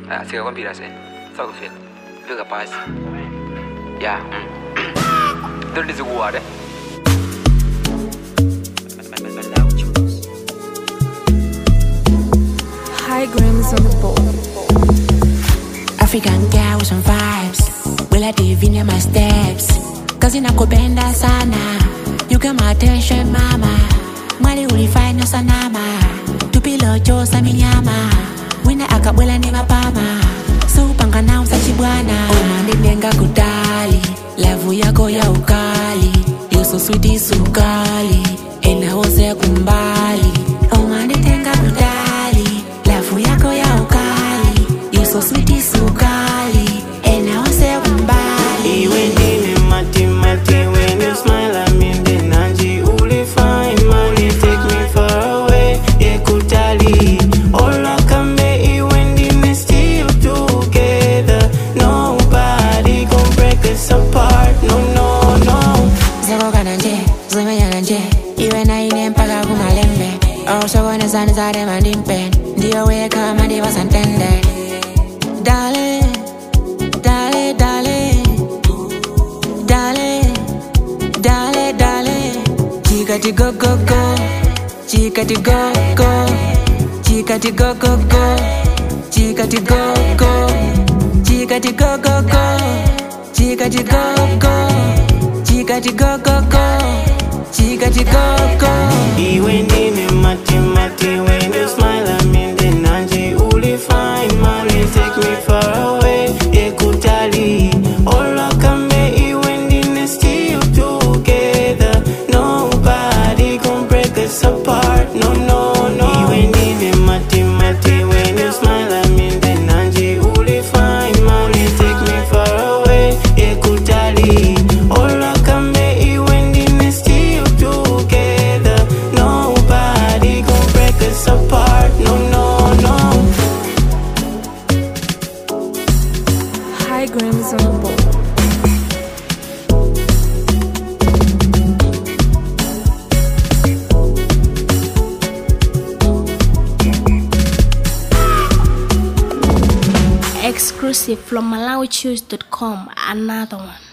Siga kwambira se. Sakufela. Fika pasi. Yeah. Don't is water. High grams on the board. African girls and vibes. Will I divine my steps? Cause inakupenda sana. You get my attention, mama. Mwali ulifanya sanama. Tupilo chosa minyama. Wina akabwela ni mapama. So upanga na usachibwana. Umanenenga kudali. Levu yako ya ukali. You so sweet sukali. Ena ose kumbali. Umanenenga kudali. Levu yako ya ukali. You so sweet sukali. Ena ose kumbali. Iwe dine mati mati. When you smile I mean the nanji. Uli fine money take me far away. Ekutali. Ola kambe iwe dine still together. Nobody gon' break us apart. No no no. Zego kananje, zimenya nanje. Iwe na ine mpaka kumalembe. Osogone zani zare mandimpe. Ndiyo weka mandi wasantende. Dale, dale, dale. Dale, dale, dale. Chikati go go go. Chikati go go. Chikati go go go. Chikati go go. Chikati go go go. Chikati go go. Chikati go go go. Chikati go go. Iwe dine mati mati. When you smile I mean the nanji. Uli fine money take me far away. Ekutali. Ola kambe iwe dine still together. Nobody gon' break us apart. No no no. Iwe dine mati mati. When you smile I mean the nanji. Uli fine money take me far away. Ekutali. Ola kambe iwe dine still together. Nobody gon' break us apart. No no no. High grams on the board. Exclusive from MalawiChoose.com. Another one.